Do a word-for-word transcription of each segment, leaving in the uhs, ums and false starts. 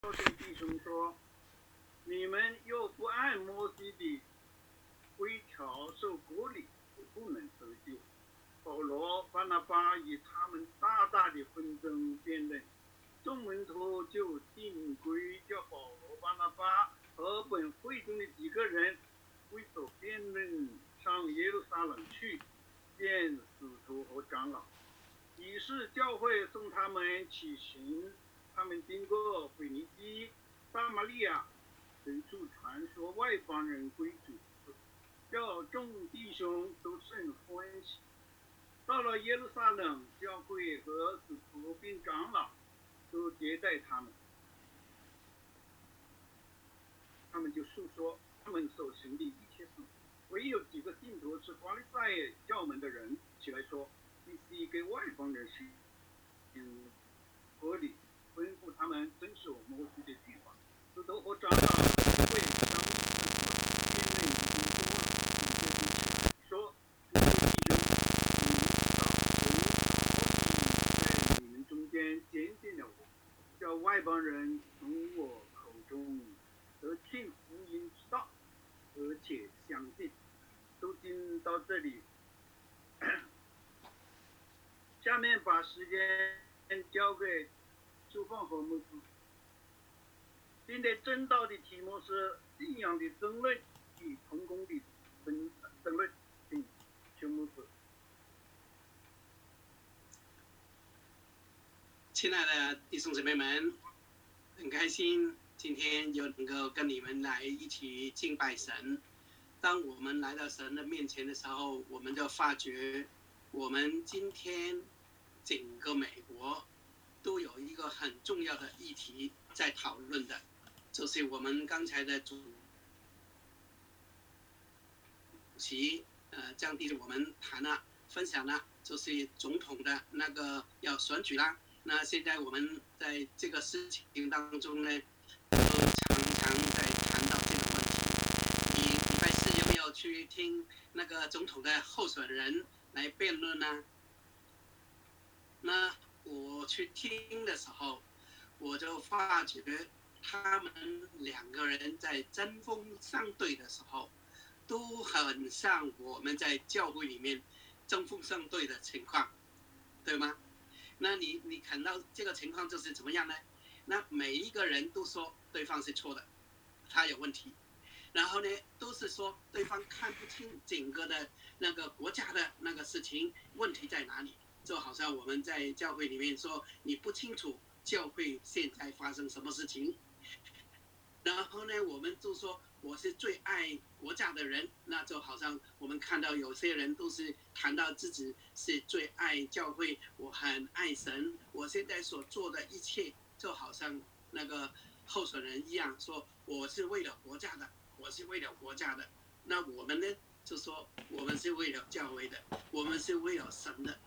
对弟兄说：你们又不按摩西的规条受割礼，就不能得救。保罗、巴拿巴与他们大大的纷争辩论，众门徒就定规叫保罗、巴拿巴和本会中的几个人为所辩论上耶路撒冷去见使徒和长老。于是教会送他们起行，他们经过腓尼基、撒玛利亚，随处传说外邦人归主，叫众弟兄都甚欢喜。到了耶路撒冷，教会和使徒并长老都接待他们，他们就述说他们所行的一切事。唯有几个信徒是法利赛教门的人，起来说必须给外邦人行割礼，吩咐他们遵守摩西的律法。使徒和长老会商议事情，辩论已经多了，就起来说：诸位弟兄，你们知道神好比在你们中间拣选了我，叫外邦人从我口中得听福音之道，而且相信。都听到这里，下面把时间交给朱放和牧师。今天正道的题目是信仰的争论与同工的争争论，请邱牧师。 亲爱的弟兄姊妹们，很开心今天又能够跟你们来一起敬拜神。当我们来到神的面前的时候，我们就发觉我们今天整个美国都有一个很重要的议题在讨论的，就是我们刚才的主席呃降低我们谈了分享了，就是总统的那个要选举啦。那现在我们在这个事情当中呢，都常常在谈到这个问题。你礼拜四有没有去听那个总统的候选人来辩论呢？那我去听的时候，我就发觉他们两个人在针锋相对的时候，都很像我们在教会里面针锋相对的情况，对吗？那你你看到这个情况就是怎么样呢？那每一个人都说对方是错的，他有问题，然后呢，都是说对方看不清整个的那个国家的那个事情问题在哪里，就好像我们在教会里面说你不清楚教会现在发生什么事情，然后呢，我们就说我是最爱国家的人，那就好像我们看到有些人都是谈到自己是最爱教会，我很爱神，我现在所做的一切就好像那个候选人一样，说我是为了国家的，我是为了国家的。那我们呢，就说我们是为了教会的，我们是为了神的。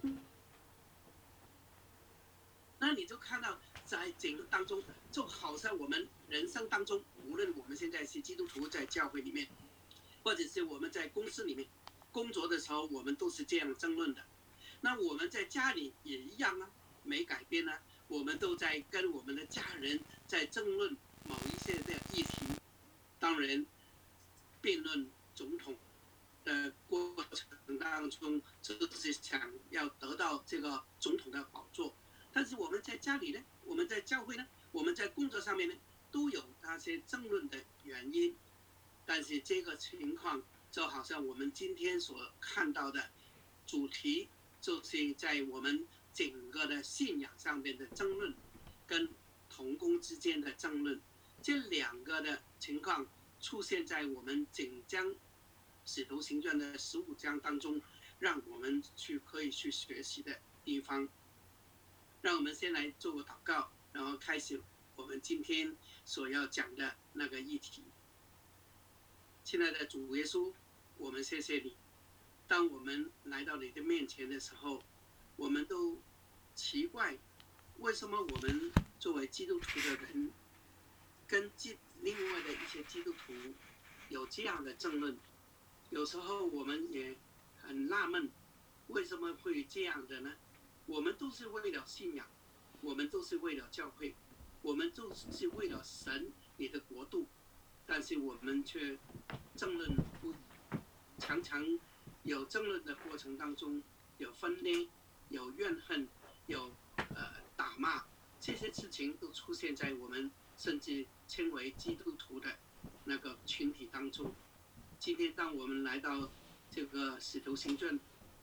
那你就看到在整个当中，就好像我们人生当中，无论我们现在是基督徒在教会里面，或者是我们在公司里面工作的时候，我们都是这样争论的。那我们在家里也一样啊，没改变啊，我们都在跟我们的家人在争论某一些的议题。当然，辩论总统的过程当中，就是想要得到这个总统的宝座。但是我们在家里呢，我们在教会呢，我们在工作上面呢，都有那些争论的原因。但是这个情况就好像我们今天所看到的主题，就是在我们整个的信仰上面的争论，跟同工之间的争论，这两个的情况出现在我们整章使徒行传的十五章当中，让我们去可以去学习的地方。让我们先来做个祷告，然后开始我们今天所要讲的那个议题。亲爱的主耶稣，我们谢谢你。当我们来到你的面前的时候，我们都奇怪，为什么我们作为基督徒的人，跟另外的一些基督徒有这样的争论？有时候我们也很纳闷，为什么会这样的呢？我们都是为了信仰，我们都是为了教会， 我们就是为了神你的国度，但是我们却争论不，常常有争论的过程当中有分裂，有怨恨，有呃打骂，这些事情都出现在我们甚至称为基督徒的那个群体当中。今天当我们来到这个使徒行传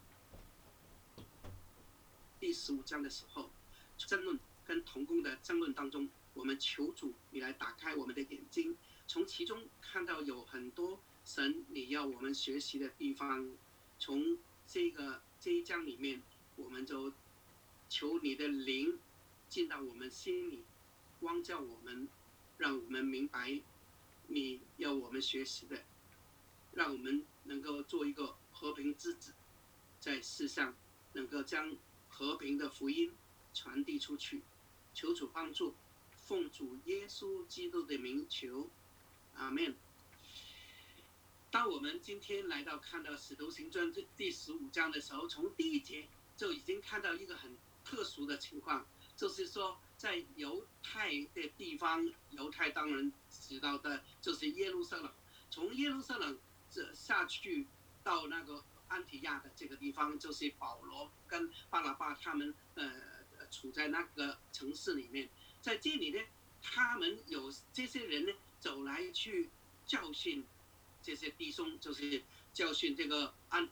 第十五章的时候，争论跟同工的争论当中，我们求主你来打开我们的眼睛，从其中看到有很多神你要我们学习的地方。从这个这一章里面，我们就求你的灵进到我们心里，光照我们，让我们明白你要我们学习的，让我们能够做一个和平之子，在世上能够将和平的福音传递出去。求主帮助，奉主耶稣基督的名求，阿们。当我们今天来到看到使徒行传第十五章的时候，从第一节就已经看到一个很特殊的情况，就是说在犹太的地方，犹太当然知道的就是耶路撒冷，从耶路撒冷这下去到那个安提亚的这个地方，就是保罗跟巴拿巴他们呃处在那个城市里面。在这里呢，他们有这些人呢走来去教训这些弟兄，就是教训这个安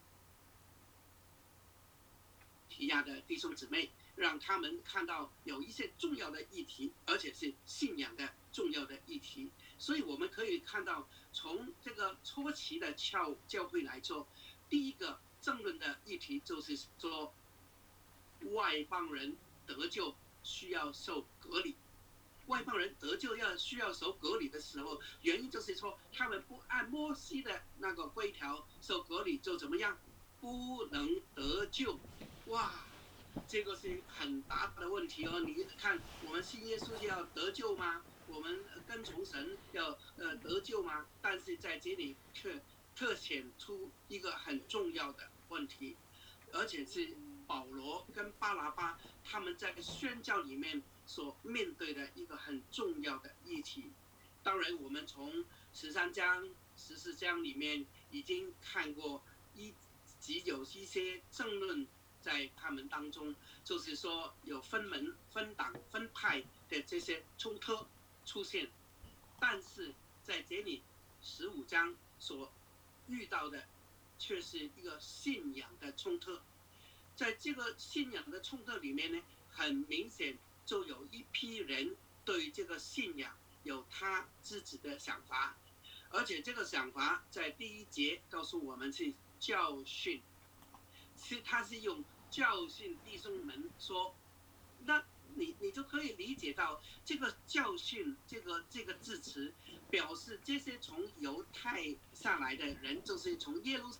提亚的弟兄姊妹，让他们看到有一些重要的议题，而且是信仰的重要的议题。所以我们可以看到，从这个初期的教教会来说，第一个争论的议题就是说，外邦人得救需要受隔离。外邦人得救要需要受隔离的时候，原因就是说他们不按摩西的那个规条受隔离，就怎么样，不能得救。哇，这个是很大的问题哦。你看，我们信耶稣要得救吗？我们跟从神要呃得救吗？但是在这里却特显出一个很重要的问题，而且是保罗跟巴拿巴他们在宣教里面所面对的一个很重要的议题。当然我们从十三章十四章里面已经看过一集有一些争论在他们当中，就是说有分门分党分派的这些冲突出现。但是在这里十五章所遇到的却是一个信仰的冲突。在这个信仰的冲突里面呢，很明显就有一批人对这个信仰有他自己的想法，而且这个想法在第一节告诉我们是教训，是他是用教训弟兄们说，那你你就可以理解到这个教训这个这个字词表示这些从犹太上来的人，就是从耶路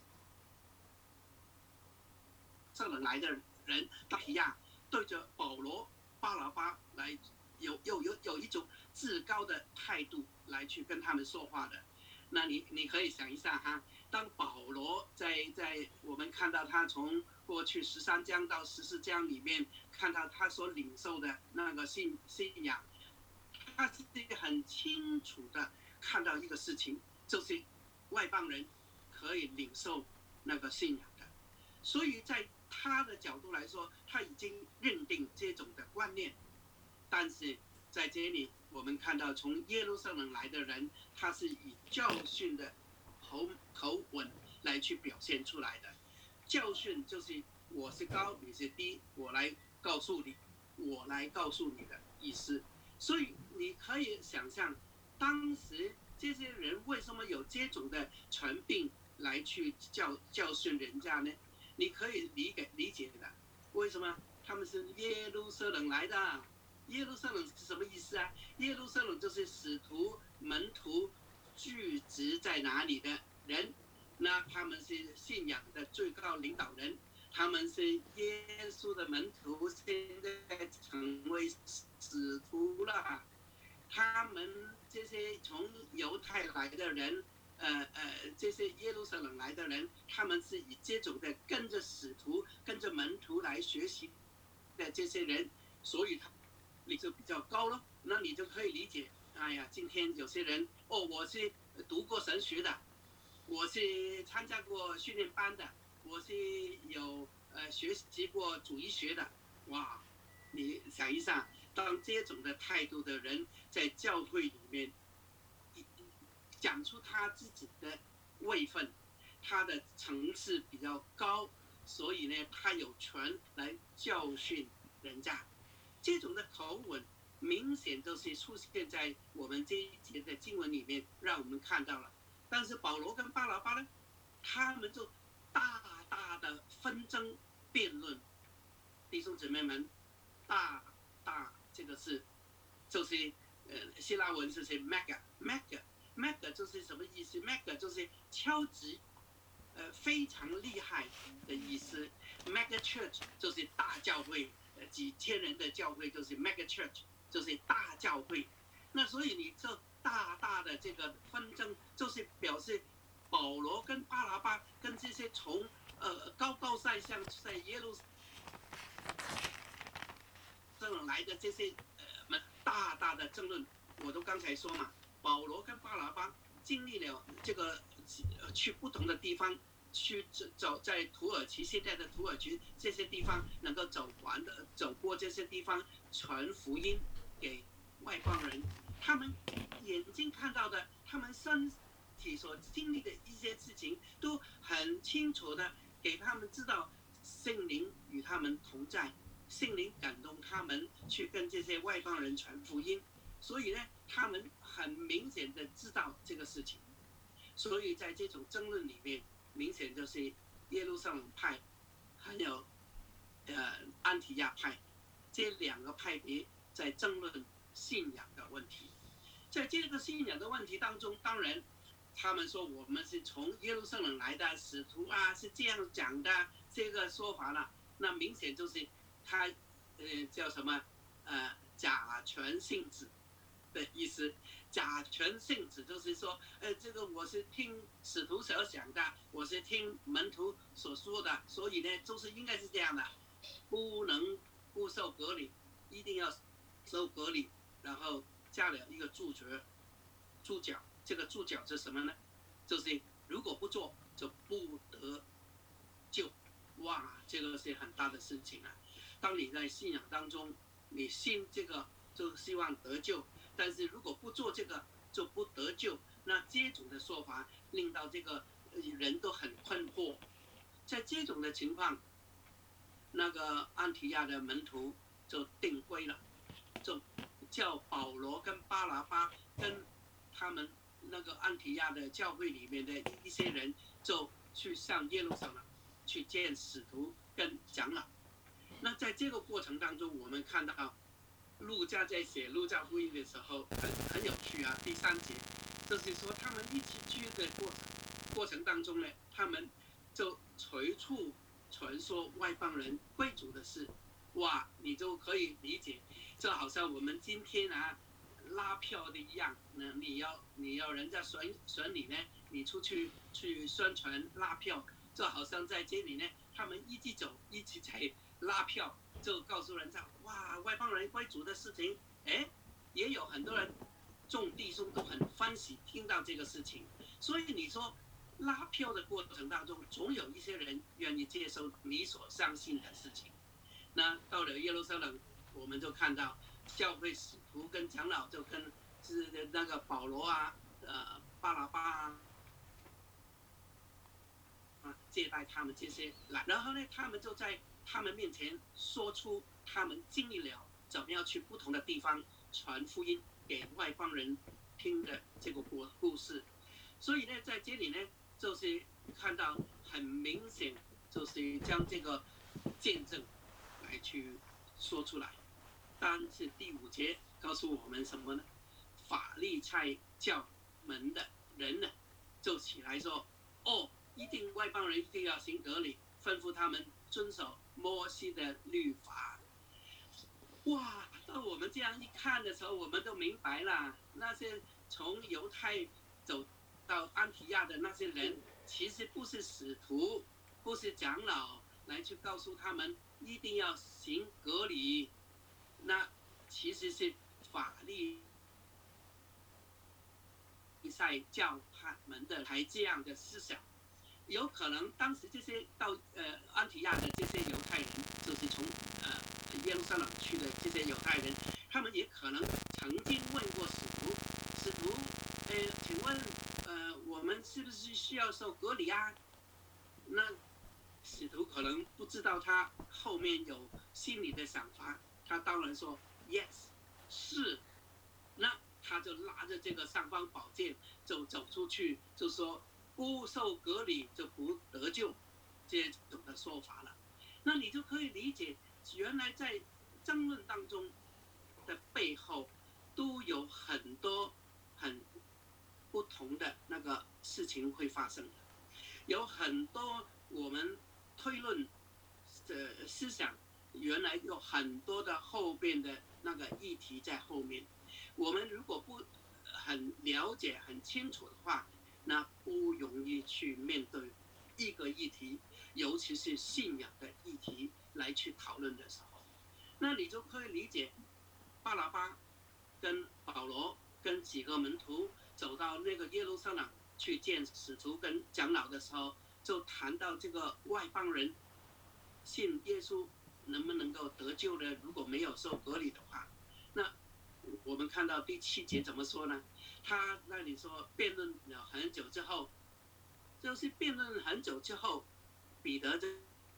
撒冷来的人，大提亚对着保罗巴拿巴来有有有有一种至高的态度来去跟他们说话的。那你你可以想一下哈，当保罗在在我们看到他从过去十三章到十四章里面看到他所领受的那个信信仰，他是很清楚的看到一个事情，就是外邦人可以领受那个信仰的。所以在他的角度来说，他已经认定这种的观念。但是在这里我们看到从耶路撒冷来的人，他是以教训的口口吻来去表现出来的。教训就是我是高你是低，我来告诉你我来告诉你的意思。所以你可以想象当时这些人为什么有这种的传病来去教教训人家呢？你可以理解理解的。为什么？他们是耶路撒冷来的。耶路撒冷是什么意思啊？耶路撒冷就是使徒门徒聚集在哪里的人，那他们是信仰的最高领导人，他们是耶稣的门徒，现在成为使徒了。他们这些从犹太来的人，呃呃，这些耶路撒冷来的人，他们是以这种的跟着使徒、跟着门徒来学习的这些人，所以他领受比较高了。 那你就可以理解，哎呀，今天有些人哦，我是读过神学的，我是参加过训练班的，我是有呃学习过主义学的，哇，你想一想，当这种的态度的人在教会里面讲出他自己的位分，他的层次比较高，所以呢，他有权来教训人家。这种的口吻明显都是出现在我们这一节的经文里面，让我们看到了。但是保罗跟巴拿巴呢，他们就大大的纷争辩论。弟兄姊妹们，大大这个是就是呃希腊文就是 mega mega mega 就是什么意思 ？mega 就是超级呃非常厉害的意思。mega church 就是大教会，呃几千人的教会就是 mega church， 就是大教会。那所以你这大大的这个纷争，就是表示保罗跟巴拿巴跟这些从呃高高在上在耶路撒冷来的这些呃大大的争论，我都刚才说嘛，保罗跟巴拿巴经历了这个去不同的地方。去走在土耳其，现在的土耳其这些地方能够走完的，走过这些地方，传福音给外邦人。他们眼睛看到的，他们身体所经历的一些事情，都很清楚的给他们知道，圣灵与他们同在，圣灵感动他们去跟这些外邦人传福音。所以呢，他们很明显的知道这个事情。所以在这种争论里面，明显就是耶路撒冷派还有呃安提亚派这两个派别在争论信仰的问题。在这个信仰的问题当中，当然他们说我们是从耶路撒冷来的使徒啊，是这样讲的这个说法了，那明显就是他呃叫什么呃假传信子的意思。假传信子就是说，呃，这个我是听使徒所讲的，我是听门徒所说的，所以呢，就是应该是这样的，不能不受隔离，一定要受隔离，然后加了一个注脚，注脚，这个注脚是什么呢？就是如果不做就不得救，哇，这个是很大的事情啊！当你在信仰当中，你信这个就希望得救。但是如果不做这个就不得救，那这种的说法令到这个人都很困惑。在这种的情况，那个安提亚的门徒就定规了，就叫保罗跟巴拿巴跟他们那个安提亚的教会里面的一些人，就去上耶路撒冷去见使徒跟长老。那在这个过程当中，我们看到路加在写路加福音的时候很很有趣啊。第三节就是说他们一起去的过程过程当中呢，他们就随处传说外邦人归主的事。哇，你就可以理解，就好像我们今天啊拉票的一样，那你要你要人家选选你呢，你出去去宣传拉票，就好像在这里呢，他们一起走，一起在拉票。就告诉人家，哇，外邦人归主的事情，哎，也有很多人，众弟兄都很欢喜听到这个事情。所以你说拉票的过程当中，总有一些人愿意接受你所相信的事情。那到了耶路撒冷，我们就看到教会使徒跟长老就跟是那个保罗啊，呃，巴拿巴啊，啊接待他们这些来，然后呢，他们就在他们面前说出他们经历了怎么样去不同的地方传福音给外邦人听的这个故事。所以呢，在这里呢，就是看到很明显，就是将这个见证来去说出来。但是第五节告诉我们什么呢？法利赛教门的人呢，就起来说：“哦，一定外邦人一定要行隔离，吩咐他们遵守摩西的律法。”哇！当我们这样一看的时候，我们都明白了，那些从犹太走到安提亚的那些人，其实不是使徒，不是长老来去告诉他们一定要行隔离，那其实是法利赛教他们的还这样的思想。有可能当时这些到呃安提亚的这些犹太人，就是从呃耶路撒冷去的这些犹太人，他们也可能曾经问过使徒，使徒，呃，请问，呃，我们是不是需要受隔离啊？那使徒可能不知道他后面有心里的想法，他当然说 yes 是，那他就拉着这个尚方宝剑就走出去，就说不受隔离就不得救，这种的说法了。那你就可以理解，原来在争论当中的背后都有很多很不同的那个事情会发生的，有很多我们推论的思想，原来有很多的后边的那个议题在后面。我们如果不很了解、很清楚的话，那不容易去面对一个议题，尤其是信仰的议题来去讨论的时候，那你就可以理解巴拿巴跟保罗跟几个门徒走到那个耶路撒冷去见使徒跟长老的时候，就谈到这个外邦人信耶稣能不能够得救呢？如果没有受隔离的话，那我们看到第七节怎么说呢？他那里说辩论了很久之后，就是辩论很久之后，彼得就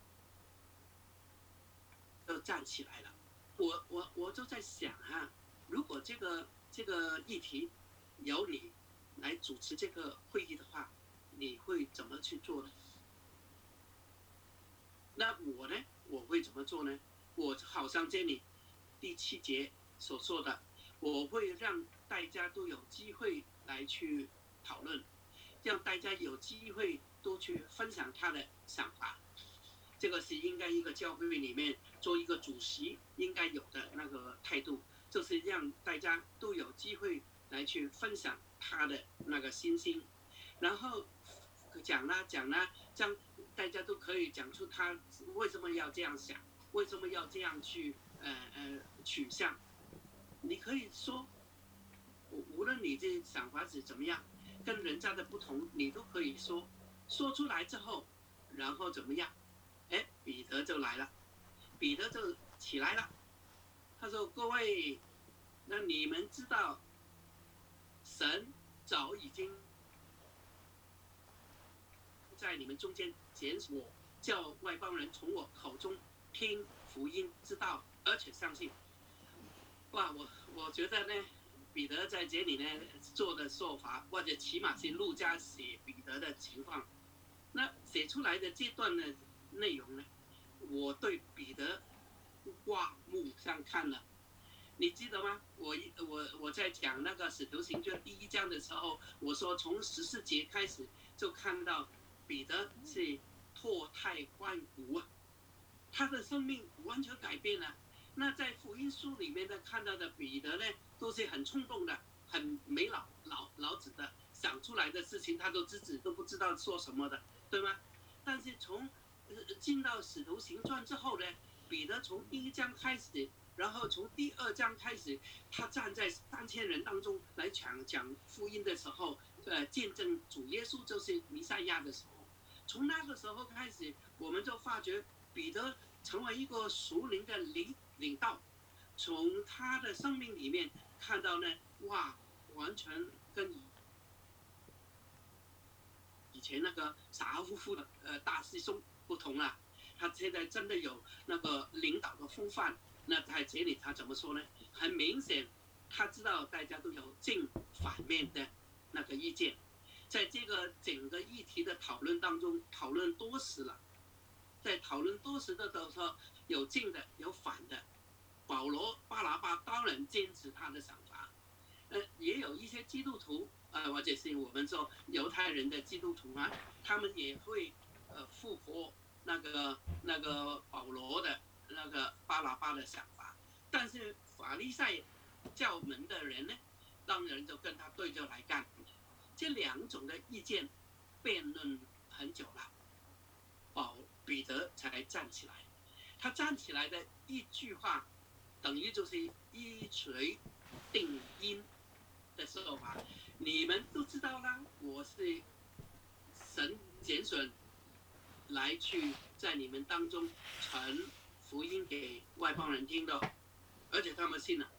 就站起来了。我我我就在想啊，如果这个这个议题由你来主持这个会议的话，你会怎么去做呢？那我呢，我会怎么做呢？我好像这里第七节所说的，我会让大家都有机会来去讨论，让大家有机会都去分享他的想法。这个是应该一个教会里面做一个主席应该有的那个态度，就是让大家都有机会来去分享他的那个心声，然后讲啦讲啦，这样大家都可以讲出他为什么要这样想，为什么要这样去呃呃取向。你可以说，无论你这想法是怎么样，跟人家的不同，你都可以说，说出来之后，然后怎么样？哎，彼得就来了，彼得就起来了，他说：“各位，那你们知道，神早已经在你们中间拣选我，叫外邦人从我口中听福音之道，而且相信。”哇，我我觉得呢，彼得在这里呢做的说法，或者起码是路加写彼得的情况，那写出来的这段的内容呢，我对彼得刮目相看了。你记得吗？我我我在讲那个使徒行传第一章的时候，我说从十四节开始就看到彼得是脱胎换骨啊，他的生命完全改变了。那在福音书里面呢，看到的彼得呢，都是很冲动的，很没脑脑脑子的，想出来的事情他都自己都不知道说什么的，对吗？但是从进到使徒行传之后呢，彼得从第一章开始，然后从第二章开始，他站在三千人当中来讲讲福音的时候，呃，见证主耶稣就是弥赛亚的时候，从那个时候开始，我们就发觉彼得成为一个属灵的领领导，从他的生命里面看到呢，哇，完全跟以前那个傻乎乎的呃大师兄不同了。他现在真的有那个领导的风范。那在这里他怎么说呢？很明显，他知道大家都有正反面的那个意见，在这个整个议题的讨论当中，讨论多时了。在讨论多时的时候，有正的，有反的。保罗、巴拿巴当然坚持他的想法，呃，也有一些基督徒，呃，或者是我们说犹太人的基督徒啊，他们也会呃复活那个那个保罗的那个巴拿巴的想法，但是法利赛教门的人呢，当然就跟他对着来干。这两种的意见辩论很久了，保彼得才站起来。他站起来的一句话，等于就是一锤定音的说法，你们都知道啦，我是神拣选来去在你们当中传福音给外邦人听的，而且他们信了。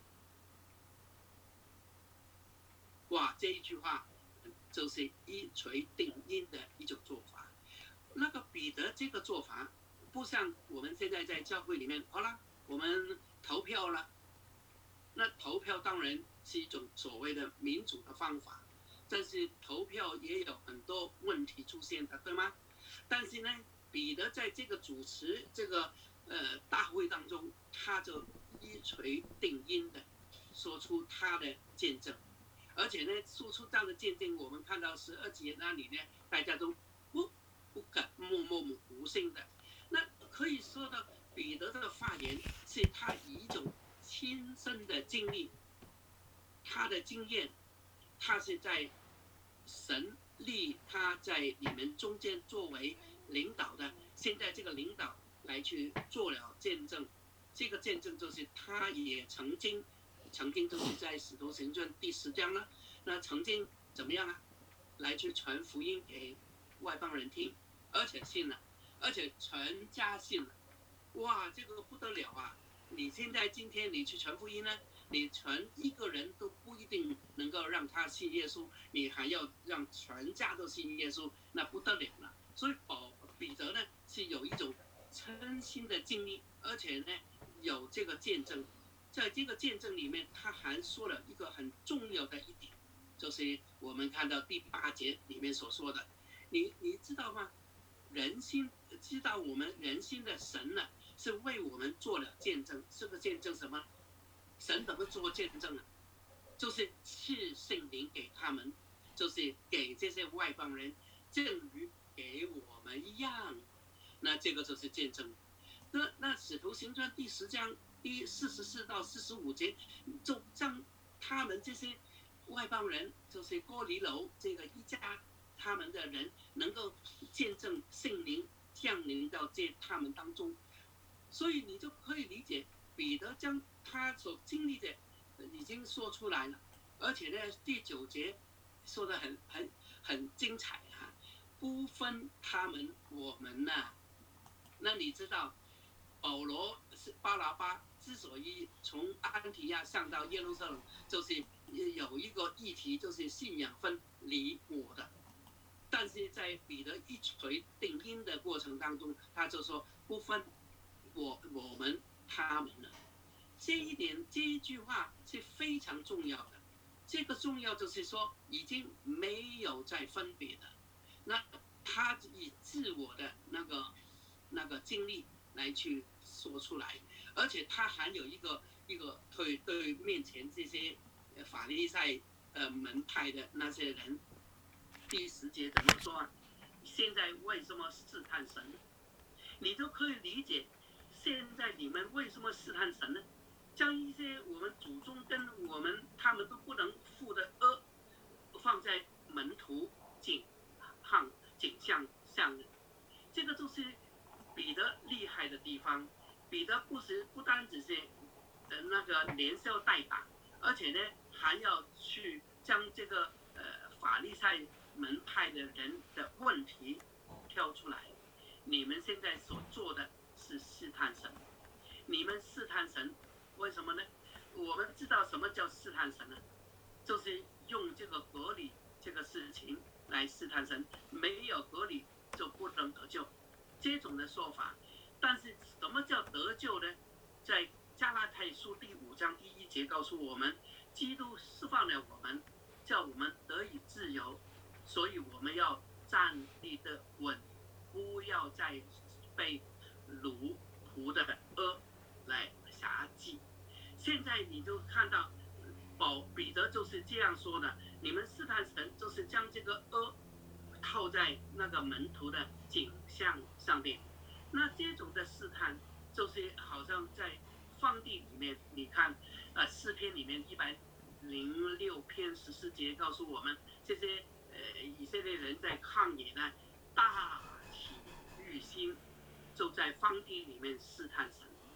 哇，这一句话就是一锤定音的一种做法。那个彼得这个做法，不像我们现在在教会里面，好了，我们投票了。那投票当然是一种所谓的民主的方法，但是投票也有很多问题出现的，对吗？但是呢，彼得在这个主持这个呃大会当中，他就一锤定音的说出他的见证。而且呢，说出这样的见证，我们看到十二节那里呢，大家都不不敢默默无声的。那可以说的，彼得的发言是他以一种亲身的经历，他的经验，他是在神立他在你们中间作为领导的，现在这个领导来去做了见证，这个见证就是他也曾经。曾经就是在《使徒行传》第十章呢，那曾经怎么样啊？来去传福音给外邦人听，而且信了，而且全家信了。哇，这个不得了啊！你现在今天你去传福音呢，你传一个人都不一定能够让他信耶稣，你还要让全家都信耶稣，那不得了了。所以保彼得呢是有一种真心的经历，而且呢有这个见证。在这个见证里面，他还说了一个很重要的一点，就是我们看到第八节里面所说的，你你知道吗？人心知道我们人心的神呢，是为我们做了见证。这个见证什么？神怎么做见证呢？就是赐圣灵给他们，就是给这些外邦人，正如给我们一样。那这个就是见证。那那使徒行传第十章。第四十四到四十五节，就让他们这些外邦人，就是哥尼流这个一家，他们的人能够见证圣灵降临到这他们当中，所以你就可以理解彼得将他所经历的已经说出来了，而且呢，第九节说的很很很精彩啊，不分他们我们呐、啊，那你知道保罗是巴拿巴。之所以从安提亚上到耶路撒冷，就是有一个议题，就是信仰分离我的。但是在彼得一锤定音的过程当中，他就说不分我我们他们了。这一点这一句话是非常重要的。这个重要就是说已经没有再分别的。那他以自我的那个那个经历来去说出来。而且他还有一个一个对对面前这些法利赛呃门派的那些人，第十节怎么说啊？现在为什么试探神？你就可以理解，现在你们为什么试探神呢？将一些我们祖宗跟我们他们都不能负的恶，放在门徒景象景象上，这个就是彼得厉害的地方。彼得不是不单只是呃那个连消带打，而且呢还要去将这个呃法利赛门派的人的问题挑出来。你们现在所做的是试探神，你们试探神，为什么呢？我们知道什么叫试探神呢？就是用这个隔离这个事情来试探神，没有隔离就不能得救，这种的说法。但是什么叫得救呢？在加拉太书第五章第一节告诉我们，基督释放了我们，叫我们得以自由，所以我们要站立的稳，不要再被奴仆的恶来辖制。现在你就看到保彼得就是这样说的，你们试探神就是将这个恶套在那个门徒的景象上面。那这种的试探，就是好像在放地里面，你看，呃，诗篇里面一百零六篇十四节告诉我们，这些呃以色列人在旷野呢，大起欲心，就在放地里面试探神。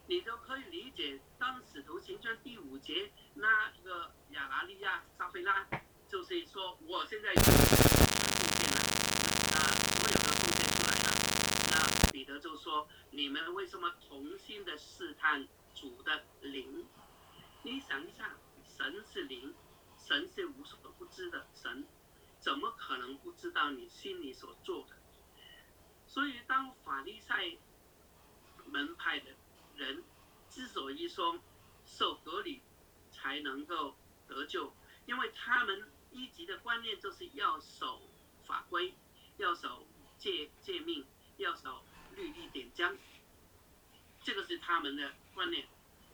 你就可以理解，当使徒行传第五节那个亚拿利亚、撒非拉，就是说我现在有奉献了，那所有的奉献出来了，那彼得就说：你们为什么同心的试探主的灵？你想一下，神是灵，神是无所不知的神，怎么可能不知道你心里所做的？所以当法利赛门派的人之所以说受割礼才能够得救，因为他们一级的观念就是要守法规，要守诫诫命，要守律例典章，这个是他们的观念。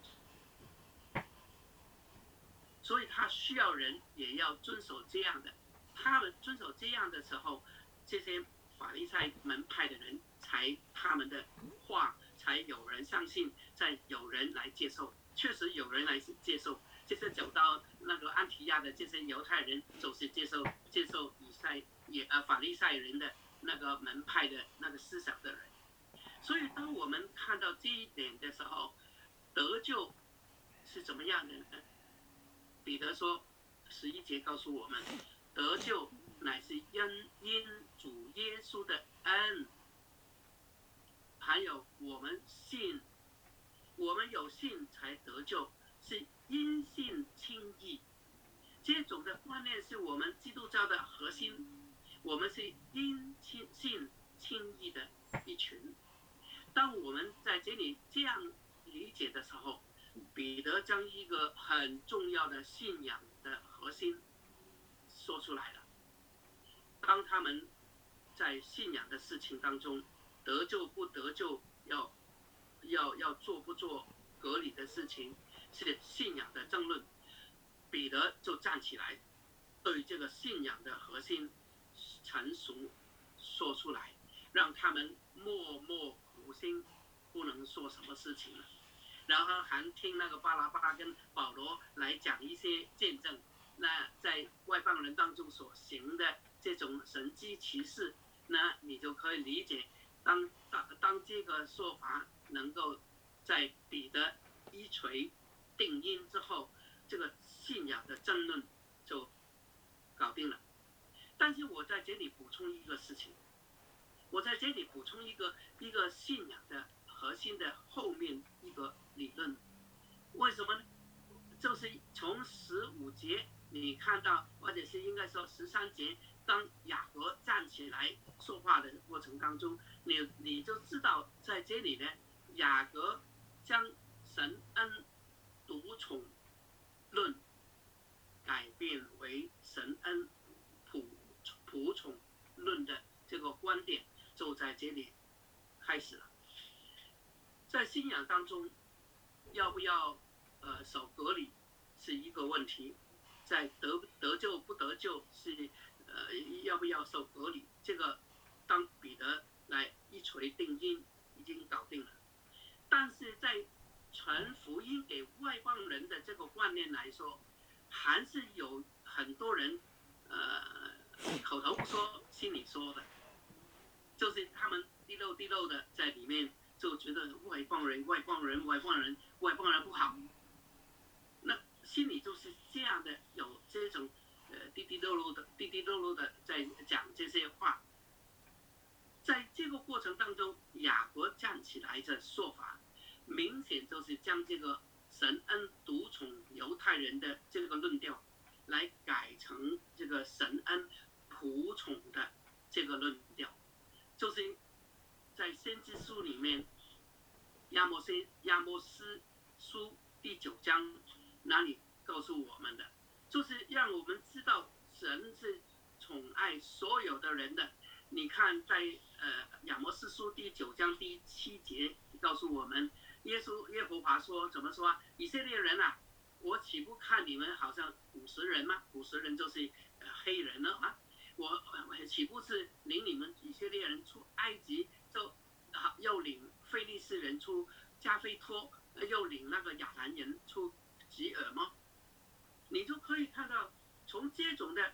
所以他需要人也要遵守这样的，他们遵守这样的时候，这些法利赛门派的人才他们的话才有人相信，才有人来接受。确实有人来接受，就是走到那个安提亚的这些犹太人，就是接受接受以赛也呃法利赛人的那个门派的那个思想的人。所以当我们看到这一点的时候，得救是怎么样的呢？彼得说，十一节告诉我们，得救乃是因因主耶稣的恩，还有我们信，我们有信才得救，是因信称义。这种的观念是我们基督教的核心，我们是因信称义的一群。当我们在这里这样理解的时候，彼得将一个很重要的信仰的核心说出来了。当他们在信仰的事情当中，得救不得救，要要要做不做割礼的事情，是信仰的争论。彼得就站起来，对这个信仰的核心成熟说出来，让他们默默苦心，不能说什么事情了。然后还听那个巴拉巴跟保罗来讲一些见证，那在外邦人当中所行的这种神迹奇事，那你就可以理解，当当当这个说法能够在彼得一锤定音之后，这个信仰的争论就搞定了。但是我在这里补充一个事情，我在这里补充一个一个信仰的核心的后面一个理论。为什么呢？就是从十五节你看到，或者是应该说十三节，当雅各站起来说话的过程当中，你你就知道在这里呢，雅各将神恩独宠论改变为神恩普普宠论的这个观点，就在这里开始了。在信仰当中，要不要呃守割礼是一个问题，在得得救不得救是呃要不要守割礼，这个当彼得来一锤定音已经搞定了。但是在传福音给外邦人的这个观念来说，还是有很多人呃口头不说心里说的，就是他们滴漏滴漏的在里面就觉得外邦人外邦人外邦人外邦人不好，那心里就是这样的，有这种呃滴滴漏漏的滴滴漏漏的在讲这些话。在这个过程当中，雅各站起来的说法，明显就是将这个神恩独宠犹太人的这个论调，来改成这个神恩普宠的这个论调，就是在先知书里面，亚摩斯亚摩斯书第九章那里告诉我们的，就是让我们知道神是宠爱所有的人的。你看在呃亚摩斯书第九章第七节告诉我们，耶稣耶和华说怎么说啊？以色列人啊，我岂不看你们好像五十人吗？五十人就是呃黑人了啊！我岂不是领你们以色列人出埃及，就又领非利士人出加菲托，又领那个亚兰人出吉尔吗？你就可以看到，从这种的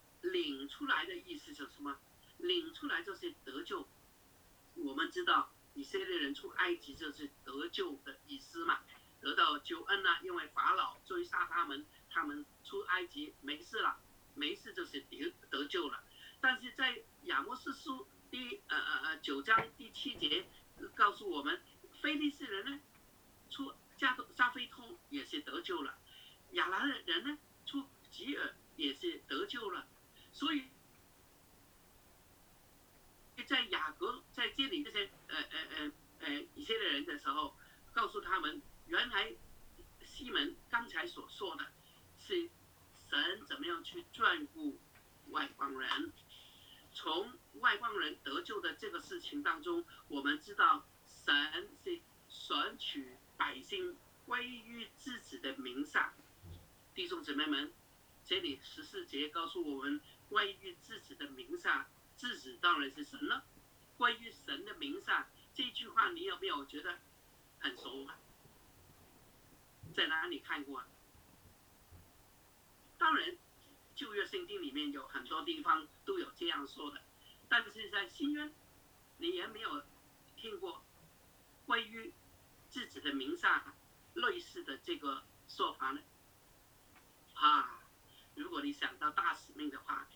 领出来的意思是什么？领出来就是得救。我们知道以色列人出埃及就是得救的意思嘛，得到救恩啊，因为法老追杀他们，他们出埃及没事了，没事就是得得救了。但是在亚摩斯书第呃呃九章第七节告诉我们，非利士人呢出加加菲通也是得救了，亚兰人呢出吉尔也是得救了，所以在雅各在这里这些呃呃呃呃以色列人的时候，告诉他们，原来西门刚才所说的是神怎么样去眷顾外邦人。从外邦人得救的这个事情当中，我们知道神是选取百姓归于自己的名下。弟兄姊妹们，这里十四节告诉我们，归于自己的名下，自己当然是神了。归于神的名下，这句话你有没有觉得很熟啊？在哪里看过啊？当然旧约圣经里面有很多地方都有这样说的，但是在新约你也没有听过归于自己的名下类似的这个说法呢？啊，如果你想到大使命的话，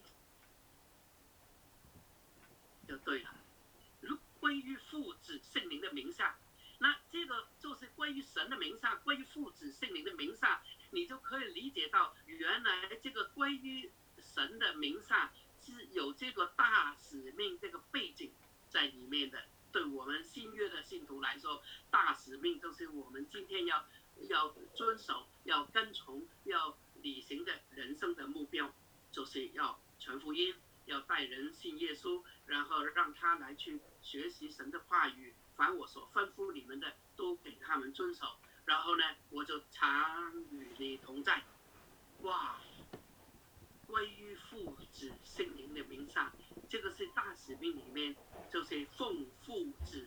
就对了。如归于父子圣灵的名下，那这个就是归于神的名下，归于父子圣灵的名下，你就可以理解到，原来这个归于神的名下是有这个大使命这个背景在里面的。对我们新约的信徒来说，大使命就是我们今天要要遵守、要跟从、要履行的人生的目标，就是要传福音，要带人信耶稣，然后让他来去学习神的话语，凡我所吩咐你们的，都给他们遵守。然后呢，我就常与你同在。哇，归于父子圣灵的名下，这个是大使命里面，就是奉父子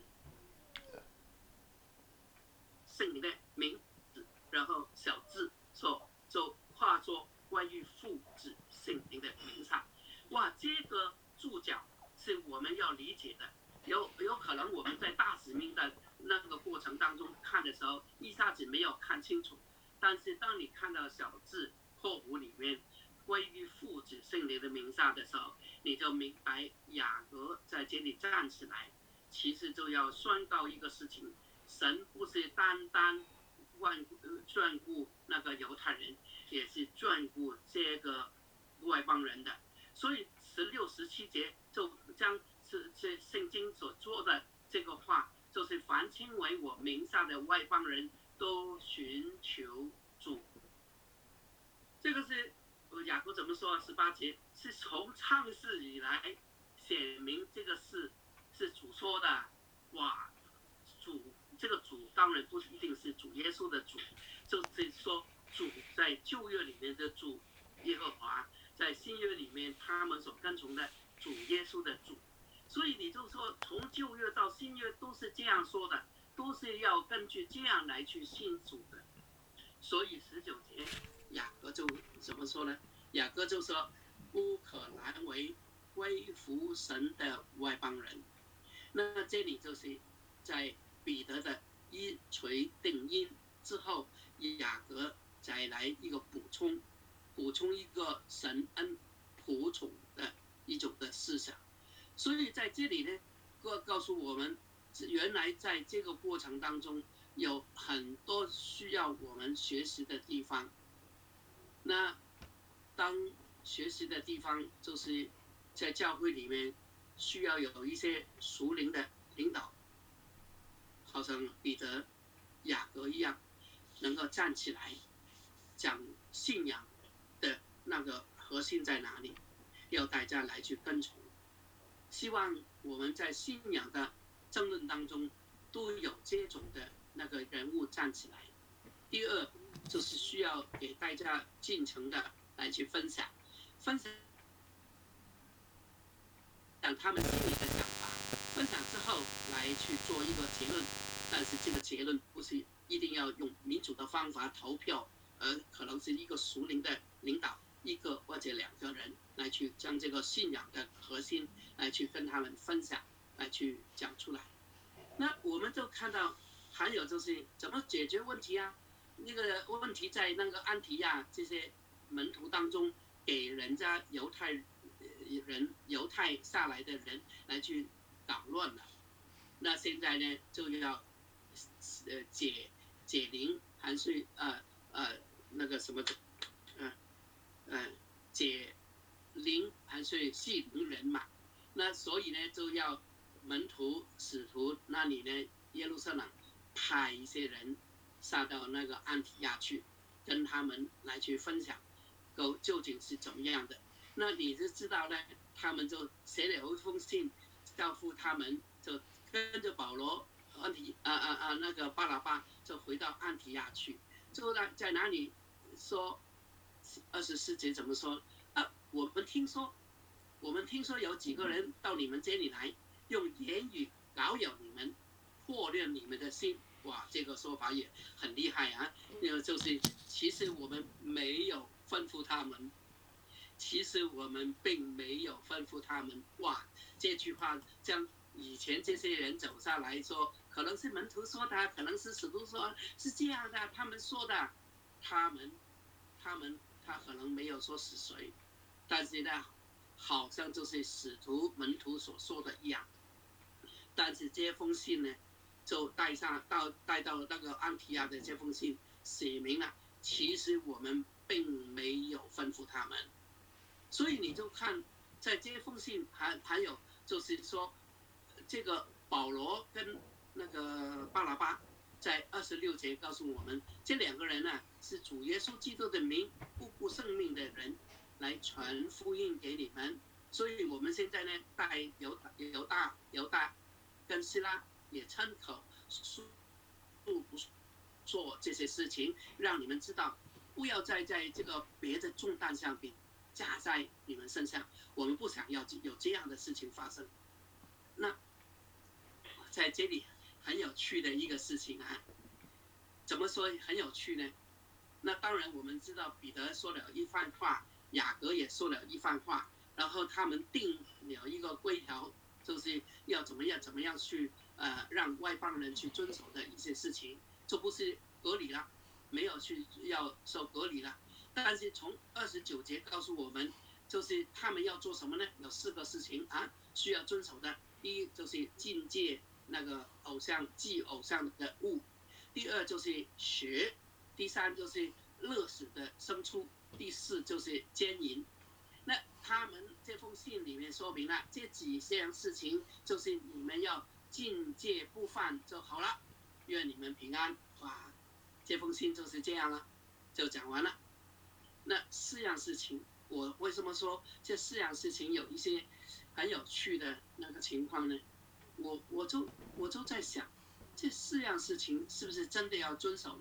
圣灵的名字，然后小字所就化作关于父子圣灵的名下。哇，这个注脚是我们要理解的。有有可能我们在大使命的那个过程当中看的时候，一下子没有看清楚，但是当你看到小字括弧里面归于父子圣灵的名下的时候，你就明白雅各在这里站起来，其实就要宣告一个事情：神不是单单万眷顾那个犹太人，也是眷顾这个外邦人的。所以十六、十七节就将是这圣经所说的这个话，就是凡称为我名下的外邦人都寻求主。这个是雅各怎么说？十八节是从创世以来显明这个事是主说的。哇，主这个主当然不一定是主耶稣的主，就是说主在旧约里面的主耶和华，在新约里面他们所跟从的主耶稣的主。所以你就说从旧约到新约都是这样说的，都是要根据这样来去信主的。所以十九节雅各就怎么说呢？雅各就说不可难为归服神的外邦人。那这里就是在彼得的一锤定音之后，雅各再来一个补充，补充一个神恩普宠的一种的思想。所以在这里呢，告诉我们，原来在这个过程当中有很多需要我们学习的地方。那当学习的地方，就是在教会里面需要有一些属灵的领导，好像彼得、雅各一样，能够站起来讲信仰的那个核心在哪里，要大家来去跟从。希望我们在信仰的争论当中都有这种的那个人物站起来。第二就是需要给大家尽诚的来去分享，分享他们心里的想法，分享之后来去做一个结论。但是这个结论不是一定要用民主的方法投票，而可能是一个属灵的领导，一个或者两个人来去将这个信仰的核心来去跟他们分享，来去讲出来。 那我们就看到，还有就是怎么解决问题啊？那个问题在那个安提亚这些门徒当中，给人家犹太人、犹太下来的人来去捣乱了。那现在呢，就要呃解解铃还是呃呃那个什么，呃呃解铃还是系铃人嘛？那所以呢，就要门徒、使徒那里呢，耶路撒冷派一些人下到那个安提亚去，跟他们来去分享，究竟是怎么样的。那你就知道呢，他们就写了一封信，告诉他们，就跟着保罗、安提啊啊啊那个巴拿巴就回到安提亚去，就在在哪里说二十四节怎么说啊？我们听说。我们听说有几个人到你们这里来，用言语搞扰你们，破裂你们的心。哇，这个说法也很厉害啊！呃，就是其实我们没有吩咐他们，其实我们并没有吩咐他们。哇，这句话将以前这些人走下来说，可能是门徒说的，可能是使徒说，是这样的，他们说的，他们，他们，他可能没有说是谁，但是呢。好像就是使徒门徒所说的一样，但是这封信呢，就带上到带到那个安提亚的这封信，写明了，其实我们并没有吩咐他们，所以你就看在这封信还还有就是说，这个保罗跟那个巴拿巴在二十六节告诉我们，这两个人呢、啊、是主耶稣基督的名不顾生命的人。来传福音给你们，所以我们现在呢，带犹犹大、犹大跟希拉也参考诉做这些事情，让你们知道，不要再在这个别的重担上边加在你们身上。我们不想要有这样的事情发生。那在这里很有趣的一个事情啊，怎么说很有趣呢？那当然我们知道彼得说了一番话。雅各也说了一番话，然后他们定了一个规条，就是要怎么样怎么样去呃让外邦人去遵守的一些事情，就不是隔离了，没有去要受隔离了。但是从二十九节告诉我们，就是他们要做什么呢？有四个事情啊需要遵守的。第一就是禁戒那个偶像祭偶像的物，第二就是血，第三就是勒死的牲畜。第四就是奸淫，那他们这封信里面说明了这几件事情，就是你们要禁戒不犯就好了，愿你们平安。哇，这封信就是这样了，就讲完了。那四样事情，我为什么说这四样事情有一些很有趣的那个情况呢？我我就我就在想，这四样事情是不是真的要遵守呢？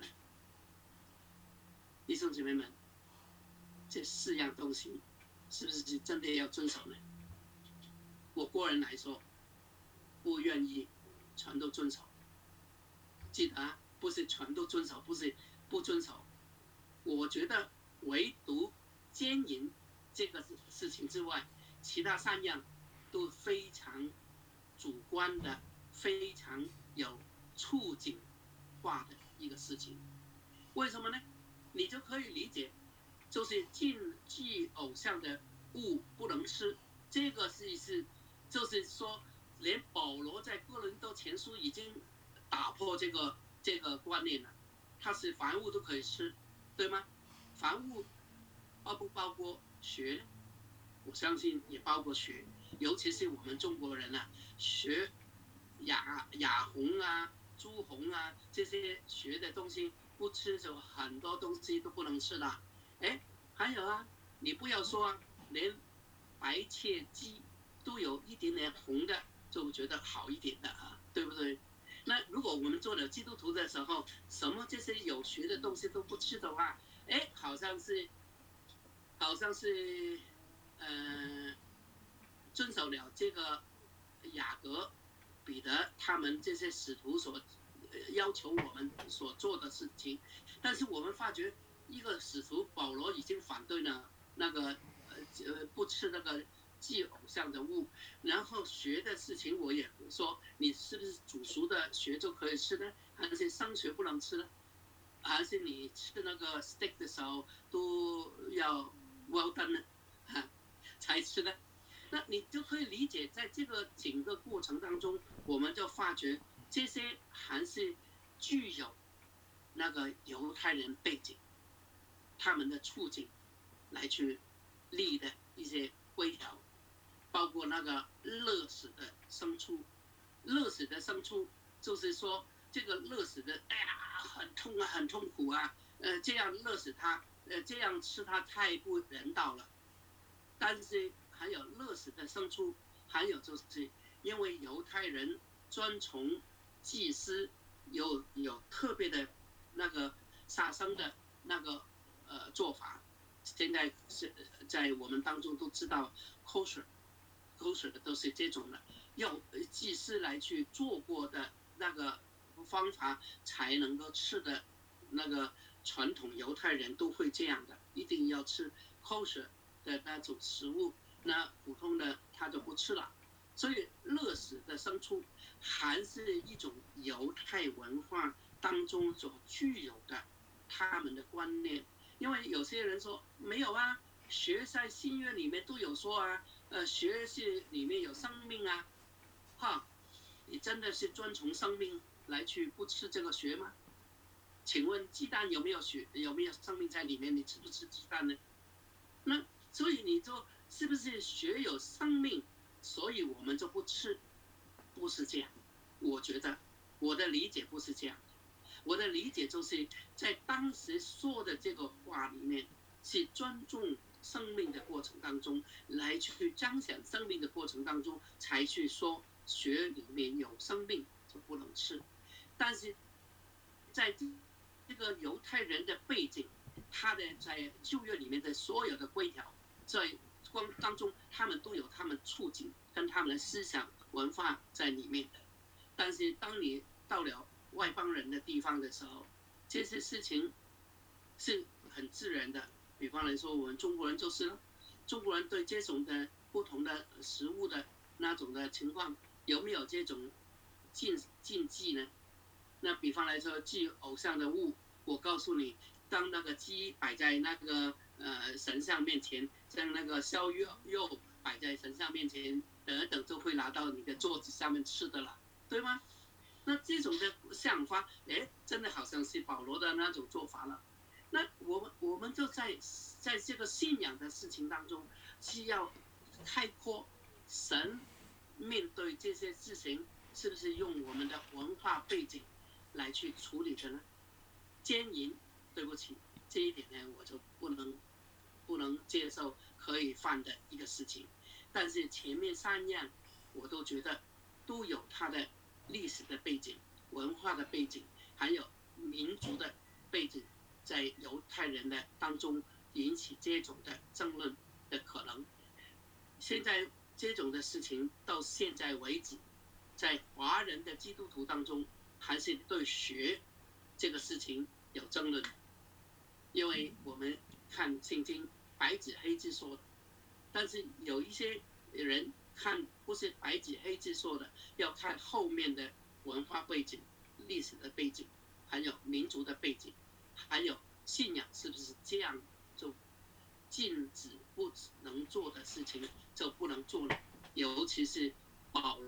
弟兄姊妹们。这四样东西是不是真的要遵守呢？我个人来说，不愿意全都遵守。记得啊，不是全都遵守，不是不遵守。我觉得唯独奸淫这个事情之外，其他三样都非常主观的，非常有促进化的一个事情。为什么呢？你就可以理解。就是禁忌偶像的物不能吃，这个是是，就是说，连保罗在哥林多前书已经打破这个这个观念了，他是凡物都可以吃，对吗？凡物包不包括血？我相信也包括血，尤其是我们中国人啊，血、雅雅红啊、朱红啊这些血的东西不吃，就很多东西都不能吃了。哎，还有啊，你不要说啊，连白切鸡都有一点点红的，就觉得好一点的啊，对不对？那如果我们做了基督徒的时候，什么这些有血的东西都不吃的话，哎，好像是，好像是，呃，遵守了这个雅各、彼得他们这些使徒所要求我们所做的事情，但是我们发觉。一个使徒保罗已经反对了那个呃不吃那个祭偶像的物，然后学的事情我也说，你是不是煮熟的学就可以吃呢？还是生学不能吃呢？还是你吃那个 steak 的时候都要 well done 呢？啊，才吃呢？那你就可以理解，在这个整个过程当中，我们就发觉这些还是具有那个犹太人背景，他们的处境来去立的一些规条，包括那个勒死的牲畜，勒死的牲畜就是说这个勒死的，哎呀，很痛啊，很痛苦啊，呃，这样勒死他，呃，这样吃他太不人道了。但是还有勒死的牲畜，还有就是因为犹太人遵从祭司有有特别的那个杀生的那个呃做法，现在是在我们当中都知道 kosher kosher 的都是这种的，要祭司来去做过的那个方法才能够吃的，那个传统犹太人都会这样的，一定要吃 kosher 的那种食物，那普通的他就不吃了。所以勒死的牲畜还是一种犹太文化当中所具有的他们的观念。因为有些人说没有啊，学在新约里面都有说啊，呃，学是里面有生命啊，哈，你真的是遵从生命来去不吃这个学吗？请问鸡蛋有没有血，有没有生命在里面？你吃不吃鸡蛋呢？那所以你说是不是血有生命，所以我们就不吃？不是这样，我觉得我的理解不是这样。我的理解就是在当时说的这个话里面，是尊重生命的过程当中，来去彰显生命的过程当中，才去说血里面有生命就不能吃。但是在这个犹太人的背景，他的在旧约里面的所有的规条，在光当中，他们都有他们处境跟他们的思想文化在里面的。但是当你到了外邦人的地方的时候，这些事情是很自然的。比方来说，我们中国人就是了，中国人对这种的不同的食物的那种的情况，有没有这种禁禁忌呢？那比方来说，祭偶像的物，我告诉你，当那个鸡摆在那个呃神像面前，像那个烧肉摆在神像面前，等等就会拿到你的桌子上面吃的了，对吗？那这种的想法，哎，真的好像是保罗的那种做法了。那我们我们就在在这个信仰的事情当中，需要开阔神面对这些事情，是不是用我们的文化背景来去处理的呢？奸淫，对不起，这一点呢，我就不能不能接受可以犯的一个事情。但是前面三样，我都觉得都有它的历史的背景、文化的背景，还有民族的背景，在犹太人的当中引起这种的争论的可能。现在这种的事情到现在为止，在华人的基督徒当中，还是对学这个事情有争论，因为我们看圣经白纸黑字说的，但是有一些人看不是白纸黑字说的，要看后面的文化背景、历史的背景，还有民族的背景，还有信仰是不是这样就禁止不能做的事情就不能做了。尤其是保